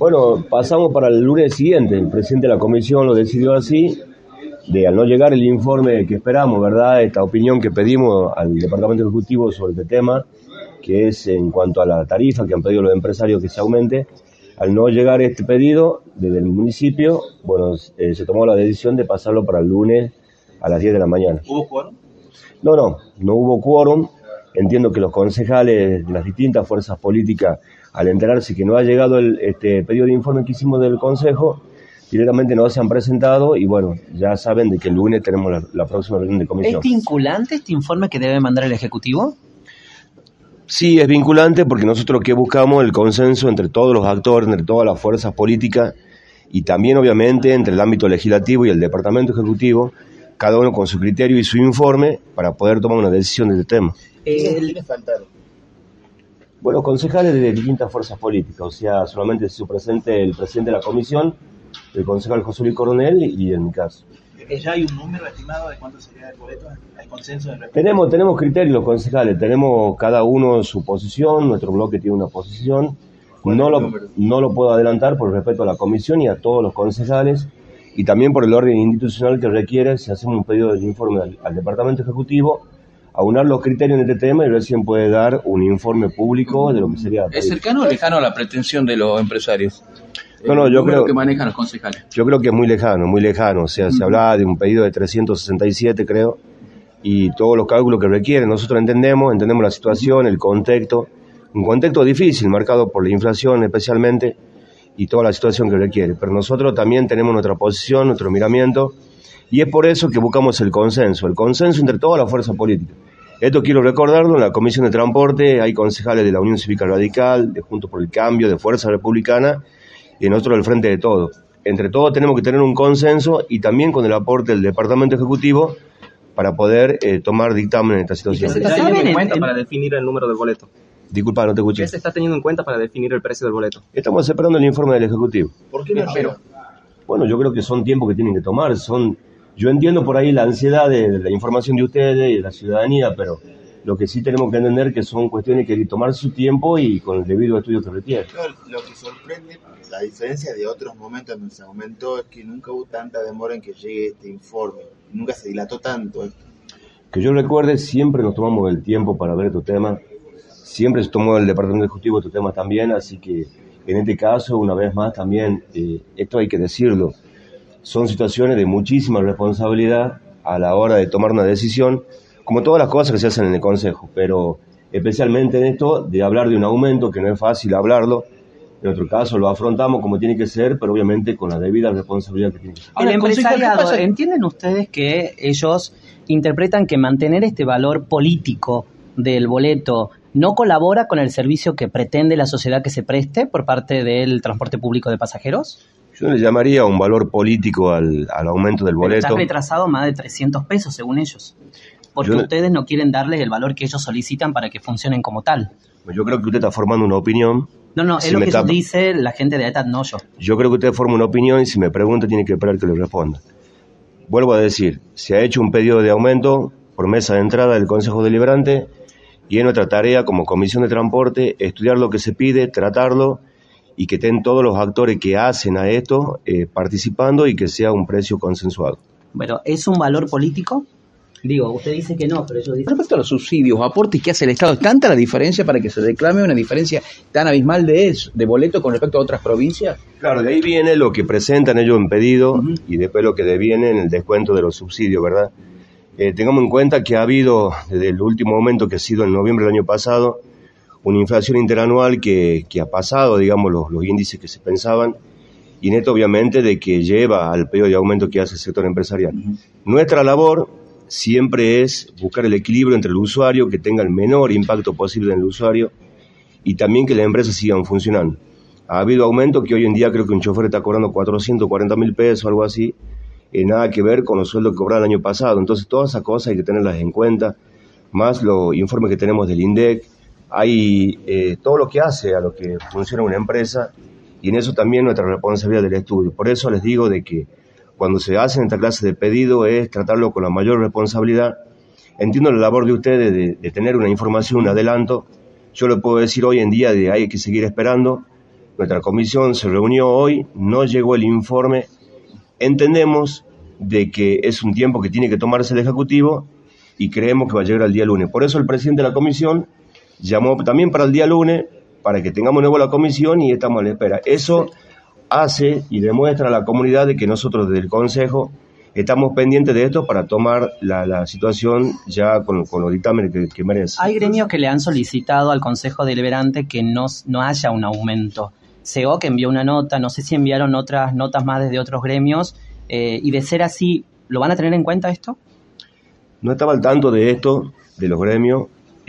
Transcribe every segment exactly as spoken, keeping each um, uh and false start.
Bueno, pasamos para el lunes siguiente. El presidente de la comisión lo decidió así, de al no llegar el informe que esperamos, ¿verdad? Esta opinión que pedimos al Departamento Ejecutivo sobre este tema, que es en cuanto a la tarifa que han pedido los empresarios que se aumente. Al no llegar este pedido desde el municipio, bueno, eh, se tomó la decisión de pasarlo para el lunes a las diez de la mañana. ¿Hubo quórum? No, no, no hubo quórum. Entiendo que los concejales de las distintas fuerzas políticas, al enterarse que no ha llegado el este pedido de informe que hicimos del Consejo, directamente no se han presentado y bueno, ya saben de que el lunes tenemos la, la próxima reunión de comisión. ¿Es vinculante este informe que debe mandar el Ejecutivo? Sí, es vinculante porque nosotros que buscamos el consenso entre todos los actores, entre todas las fuerzas políticas y también obviamente entre el ámbito legislativo y el Departamento Ejecutivo, cada uno con su criterio y su informe para poder tomar una decisión de este tema. ¿Quiénes faltaron? Bueno, concejales de distintas fuerzas políticas, o sea, solamente se presente el presidente de la comisión, el concejal José Luis Coronel y en mi caso. ¿Ya hay un número estimado de cuánto sería el boleto? ¿Hay consenso de respecto? Tenemos, tenemos criterios los concejales, tenemos cada uno su posición, nuestro bloque tiene una posición, no lo, no lo puedo adelantar por respeto a la comisión y a todos los concejales, y también por el orden institucional que requiere, si hacemos un pedido del informe al, al Departamento Ejecutivo, aunar los criterios en este tema y recién puede dar un informe público de lo que sería. ¿Es cercano o lejano a la pretensión de los empresarios? No, no, yo creo que manejan los concejales. Yo creo que es muy lejano, muy lejano. O sea, uh-huh. Se hablaba de un pedido de trescientos sesenta y siete, creo, y todos los cálculos que requieren. Nosotros entendemos, entendemos la situación, el contexto, un contexto difícil, marcado por la inflación especialmente, y toda la situación que requiere. Pero nosotros también tenemos nuestra posición, nuestro miramiento, y es por eso que buscamos el consenso, el consenso entre todas las fuerzas políticas. Esto quiero recordarlo, en la Comisión de Transporte hay concejales de la Unión Cívica Radical, de Juntos por el Cambio, de Fuerza Republicana, y nosotros del Frente de Todos. Entre todos tenemos que tener un consenso y también con el aporte del Departamento Ejecutivo para poder eh, tomar dictamen en esta situación. ¿Qué se está teniendo en cuenta para definir el número del boleto? Disculpa, no te escuché. ¿Qué se está teniendo en cuenta para definir el precio del boleto? Estamos esperando el informe del Ejecutivo. ¿Por qué no llega? Bueno, yo creo que son tiempos que tienen que tomar. Son, yo entiendo por ahí la ansiedad de, de la información de ustedes y de la ciudadanía, pero lo que sí tenemos que entender que son cuestiones que hay que tomar su tiempo y con el debido estudio que requiere. Lo que sorprende, la diferencia de otros momentos donde se aumentó, es que nunca hubo tanta demora en que llegue este informe. Nunca se dilató tanto esto. Que yo recuerde, siempre nos tomamos el tiempo para ver estos temas. Siempre se tomó el Departamento Ejecutivo estos temas también, así que en este caso, una vez más también, eh, esto hay que decirlo, son situaciones de muchísima responsabilidad a la hora de tomar una decisión, como todas las cosas que se hacen en el Consejo, pero especialmente en esto de hablar de un aumento, que no es fácil hablarlo. En otro caso lo afrontamos como tiene que ser, pero obviamente con la debida responsabilidad que tiene que ser. El empresariado, ¿entienden ustedes que ellos interpretan que mantener este valor político del boleto no colabora con el servicio que pretende la sociedad que se preste por parte del transporte público de pasajeros? Yo le llamaría un valor político al, al aumento del boleto. Pero está retrasado más de trescientos pesos según ellos, porque yo, ustedes no quieren darles el valor que ellos solicitan para que funcionen como tal. Yo creo que usted está formando una opinión. No, no, es si lo que está... dice la gente de AETAT, no yo. Yo creo que usted forma una opinión y si me pregunta tiene que esperar que le responda. Vuelvo a decir, se ha hecho un pedido de aumento por mesa de entrada del Consejo Deliberante y es nuestra tarea como Comisión de Transporte estudiar lo que se pide, tratarlo y que estén todos los actores que hacen a esto eh, participando y que sea un precio consensuado. Bueno, ¿es un valor político? Digo, usted dice que no, pero yo digo... Respecto a los subsidios o aportes que hace el Estado, ¿es tanta la diferencia para que se reclame una diferencia tan abismal de eso, de boleto con respecto a otras provincias? Claro, de ahí viene lo que presentan ellos en pedido uh-huh. y después lo que deviene en el descuento de los subsidios, ¿verdad? Eh, tengamos en cuenta que ha habido, desde el último aumento que ha sido en noviembre del año pasado, una inflación interanual que, que ha pasado, digamos, los, los índices que se pensaban, y neto obviamente de que lleva al periodo de aumento que hace el sector empresarial. Uh-huh. Nuestra labor siempre es buscar el equilibrio entre el usuario, que tenga el menor impacto posible en el usuario, y también que las empresas sigan funcionando. Ha habido aumento que hoy en día creo que un chofer está cobrando cuatrocientos cuarenta mil pesos, algo así, eh, nada que ver con los sueldos que cobraba el año pasado. Entonces todas esas cosas hay que tenerlas en cuenta, más los informes que tenemos del INDEC, hay eh, todo lo que hace a lo que funciona una empresa, y en eso también nuestra responsabilidad del estudio. Por eso les digo de que cuando se hacen esta clase de pedido es tratarlo con la mayor responsabilidad. Entiendo la labor de ustedes de, de tener una información, un adelanto. Yo le puedo decir hoy en día de hay que seguir esperando, Nuestra comisión se reunió hoy, no llegó el informe. Entendemos de que es un tiempo que tiene que tomarse el Ejecutivo y creemos que va a llegar el día lunes. Por eso el presidente de la comisión llamó también para el día lunes, para que tengamos nuevo la comisión y estamos a la espera. Eso hace y demuestra a la comunidad de que nosotros desde el Consejo estamos pendientes de esto para tomar la, la situación ya con, con los dictámenes que, que merece. Hay gremios que le han solicitado al Consejo Deliberante que no, no haya un aumento. C E O que envió una nota, no sé si enviaron otras notas más desde otros gremios, eh, y de ser así, ¿lo van a tener en cuenta esto? No estaba al tanto de esto, de los gremios.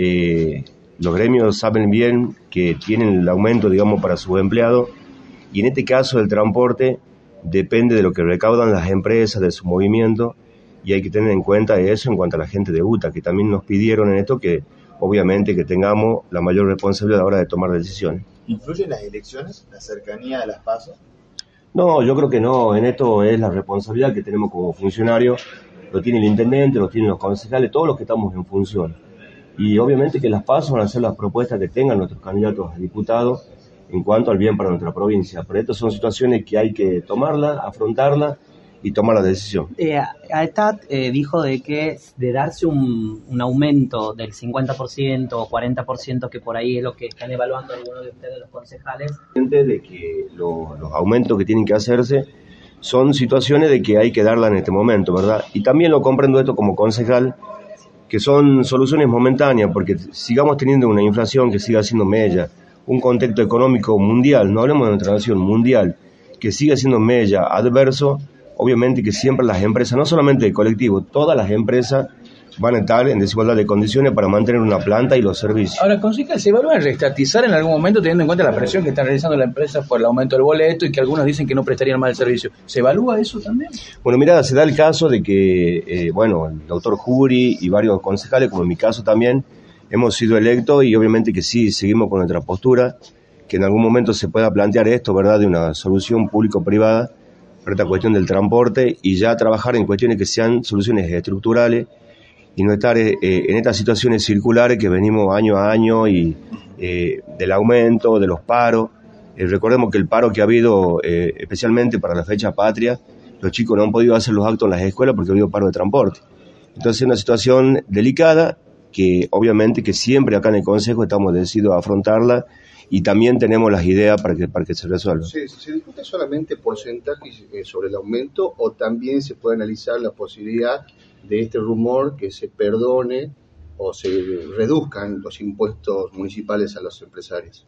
Eh, los gremios saben bien que tienen el aumento, digamos, para sus empleados, y en este caso el transporte depende de lo que recaudan las empresas, de su movimiento, y hay que tener en cuenta eso en cuanto a la gente de UTA, que también nos pidieron en esto que obviamente que tengamos la mayor responsabilidad a la hora de tomar decisiones. ¿Influyen las elecciones, la cercanía de las pasos? No, yo creo que no, en esto es la responsabilidad que tenemos como funcionarios, lo tiene el intendente, lo tienen los concejales, todos los que estamos en función. Y obviamente que las pasos van a ser las propuestas que tengan nuestros candidatos a diputados en cuanto al bien para nuestra provincia. Pero estas son situaciones que hay que tomarlas, afrontarlas y tomar la decisión. Eh, Aetat eh, dijo de que de darse un, un aumento del cincuenta por ciento o cuarenta por ciento, que por ahí es lo que están evaluando algunos de ustedes, los concejales. De que lo, los aumentos que tienen que hacerse son situaciones de que hay que darla en este momento, ¿verdad? Y también lo comprendo esto como concejal, que son soluciones momentáneas, porque sigamos teniendo una inflación que siga siendo mella, un contexto económico mundial, no hablemos de nuestra nación, mundial, que sigue siendo mella, adverso, obviamente que siempre las empresas, no solamente el colectivo, todas las empresas van a estar en desigualdad de condiciones para mantener una planta y los servicios. Ahora, concejal, ¿se evalúa reestatizar en algún momento teniendo en cuenta la presión que están realizando las empresas por el aumento del boleto y que algunos dicen que no prestarían más el servicio? ¿Se evalúa eso también? Bueno, mira, se da el caso de que, eh, bueno, el doctor Jury y varios concejales, como en mi caso también, hemos sido electos y obviamente que sí, seguimos con nuestra postura, que en algún momento se pueda plantear esto, ¿verdad?, de una solución público-privada para esta cuestión del transporte y ya trabajar en cuestiones que sean soluciones estructurales y no estar eh, en estas situaciones circulares que venimos año a año y eh, del aumento, de los paros. Eh, recordemos que el paro que ha habido, eh, especialmente para la fecha patria, los chicos no han podido hacer los actos en las escuelas porque ha habido paro de transporte. Entonces es una situación delicada que obviamente que siempre acá en el Consejo estamos decididos a afrontarla y también tenemos las ideas para que, para que se resuelva. ¿Se, se discute solamente porcentajes sobre el aumento o también se puede analizar la posibilidad de este rumor que se perdone o se reduzcan los impuestos municipales a los empresarios?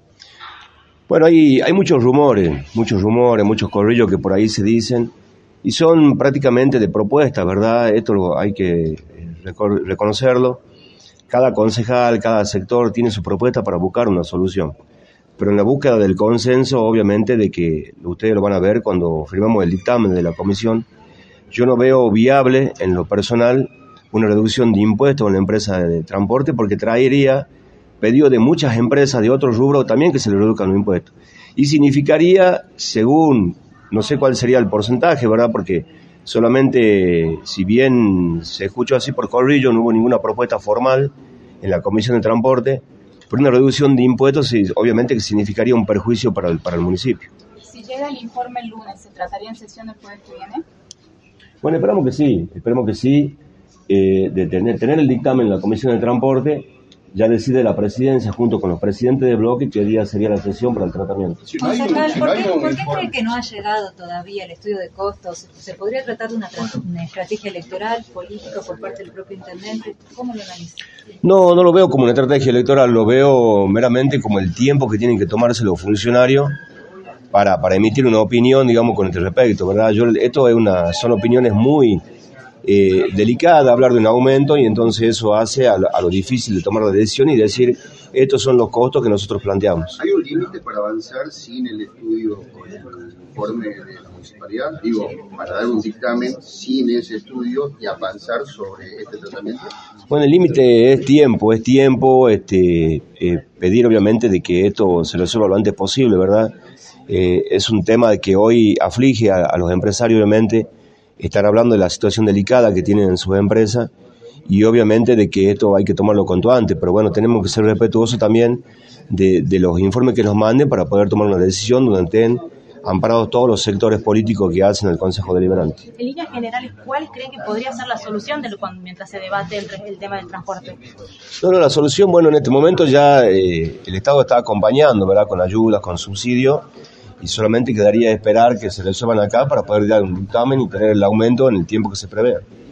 Bueno, hay, hay muchos rumores, muchos rumores, muchos corrillos que por ahí se dicen y son prácticamente de propuestas, ¿verdad? Esto lo, hay que recor- reconocerlo. Cada concejal, cada sector tiene su propuesta para buscar una solución. Pero en la búsqueda del consenso, obviamente, de que ustedes lo van a ver cuando firmamos el dictamen de la comisión, yo no veo viable en lo personal una reducción de impuestos en la empresa de transporte porque traería pedido de muchas empresas de otros rubros también que se le reduzcan los impuestos. Y significaría, según, no sé cuál sería el porcentaje, ¿verdad? Porque solamente, si bien se escuchó así por corrillo, no hubo ninguna propuesta formal en la Comisión de Transporte, pero una reducción de impuestos obviamente que significaría un perjuicio para el, para el municipio. Si llega el informe el lunes, ¿se trataría en sesión el jueves que viene? Bueno, esperamos que sí, esperemos que sí, eh, de tener, tener el dictamen en la Comisión de Transporte, ya decide la presidencia junto con los presidentes de bloque qué día sería la sesión para el tratamiento. Si no Concejal, si ¿por, qué, no ¿por qué cree que no ha llegado todavía el estudio de costos? ¿Se podría tratar de una, una estrategia electoral, política por parte del propio intendente? ¿Cómo lo analiza? No, no lo veo como una estrategia electoral, lo veo meramente como el tiempo que tienen que tomarse los funcionarios para, para emitir una opinión, digamos, con este respecto, ¿verdad? Yo, esto es una, son opiniones muy eh, delicadas, hablar de un aumento, y entonces eso hace a lo, a lo difícil de tomar la decisión y decir, estos son los costos que nosotros planteamos. ¿Hay un límite para avanzar sin el estudio con el informe de la municipalidad? Digo, para dar un dictamen sin ese estudio y avanzar sobre este tratamiento. Bueno, el límite es tiempo, es tiempo, este, eh, pedir obviamente de que esto se resuelva lo antes posible, ¿verdad? Eh, es un tema que hoy aflige a, a los empresarios, obviamente, están hablando de la situación delicada que tienen en sus empresas, y obviamente de que esto hay que tomarlo cuanto antes, pero bueno, tenemos que ser respetuosos también de, de los informes que nos manden para poder tomar una decisión donde estén amparados todos los sectores políticos que hacen el Consejo Deliberante. En líneas generales, ¿cuáles creen que podría ser la solución de lo, cuando, mientras se debate el, el tema del transporte? No, no, la solución, bueno, en este momento ya eh, el Estado está acompañando, ¿verdad?, con ayudas, con subsidios, y solamente quedaría esperar que se resuelvan acá para poder dar un dictamen y tener el aumento en el tiempo que se prevé.